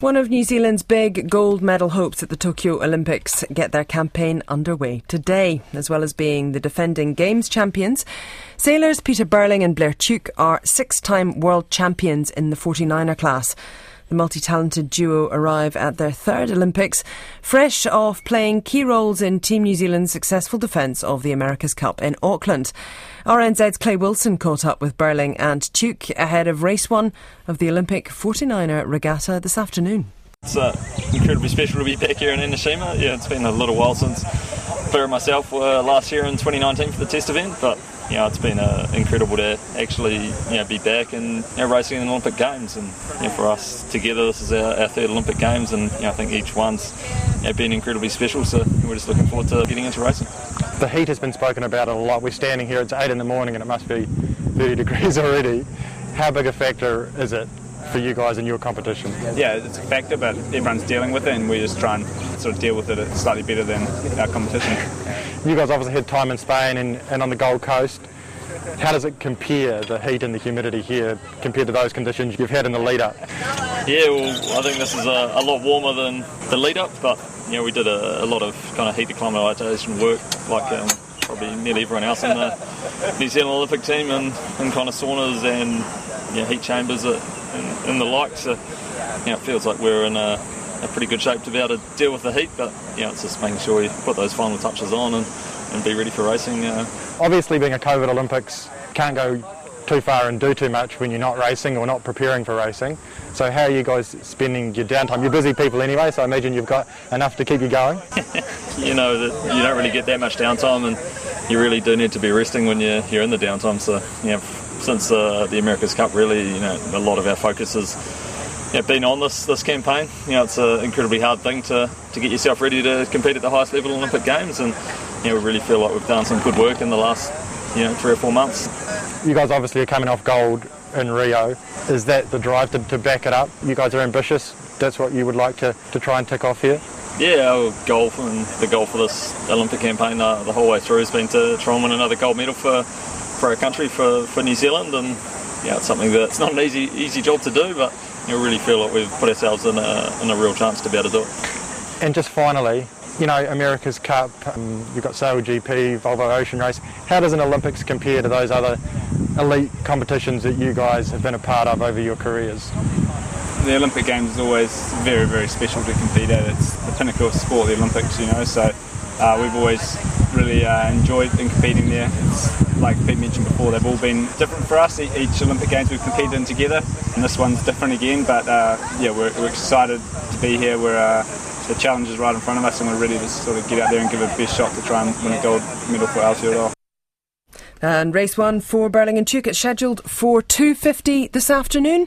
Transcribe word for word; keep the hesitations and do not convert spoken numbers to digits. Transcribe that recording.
One of New Zealand's big gold medal hopes at the Tokyo Olympics get their campaign underway today. As well as being the defending Games champions, sailors Peter Burling and Blair Tuke are six-time world champions in the forty-niner class. The multi-talented duo arrive at their third Olympics, fresh off playing key roles in Team New Zealand's successful defence of the America's Cup in Auckland. R N Z's Clay Wilson caught up with Burling and Tuke ahead of race one of the Olympic forty-niner regatta this afternoon. It's uh, incredibly special to be back here in Enoshima. Yeah, it's been a little while since Blair and myself were last year in twenty nineteen for the test event, but you know, it's been uh, incredible to actually you know, be back and you know, racing in the Olympic Games. And you know, for us together, this is our, our third Olympic Games, and you know, I think each one's you know, been incredibly special. So we're just looking forward to getting into racing. The heat has been spoken about a lot. We're standing here, it's eight in the morning, and it must be thirty degrees already. How big a factor is it for you guys in your competition? Yeah, it's a factor, but everyone's dealing with it, and we just try and sort of deal with it slightly better than our competition. You guys obviously had time in Spain and, and on the Gold Coast. How does it compare, the heat and the humidity here, compared to those conditions you've had in the lead-up? Yeah, well, I think this is a, a lot warmer than the lead-up, but you know, we did a, a lot of kind of heat acclimatisation work, like um, probably nearly everyone else in the New Zealand Olympic team, and, and kind of saunas and you know, heat chambers and, and the like. So you know, it feels like we're in a, a pretty good shape to be able to deal with the heat, but you know, it's just making sure we put those final touches on and, and be ready for racing. Uh. Obviously, being a COVID Olympics, can't go too far and do too much when you're not racing or not preparing for racing. So how are you guys spending your downtime? You're busy people anyway, so I imagine you've got enough to keep you going. You know, that you don't really get that much downtime, and you really do need to be resting when you're, you're in the downtime. So, you know, since uh, the America's Cup, really, you know, a lot of our focus has you know, been on this this campaign. You know, it's an incredibly hard thing to, to get yourself ready to compete at the highest level in Olympic Games, and you know, we really feel like we've done some good work in the last you know three or four months. You guys obviously are coming off gold in Rio. Is that the drive to, to back it up? You guys are ambitious. That's what you would like to, to try and tick off here? Yeah, our goal for, and the goal for this Olympic campaign uh, the whole way through has been to try and win another gold medal for, for our country, for, for New Zealand. And yeah, it's something that's not an easy easy job to do, but you know, really feel like we've put ourselves in a, in a real chance to be able to do it. And just finally, you know, America's Cup, um, you've got Sail G P, Volvo Ocean Race. How does an Olympics compare to those other elite competitions that you guys have been a part of over your careers? The Olympic Games is always very, very special to compete at. It's the pinnacle of sport, the Olympics, you know, so uh, we've always really uh, enjoyed competing there. It's like Pete mentioned before, they've all been different for us. Each Olympic Games we've competed in together, and this one's different again, but uh, yeah, we're, we're excited to be here. We're uh, the challenge is right in front of us, and we're ready to sort of get out there and give it a best shot to try and win a gold medal for Aotearoa. And race one for Burling and Tuke, it's scheduled for two fifty this afternoon.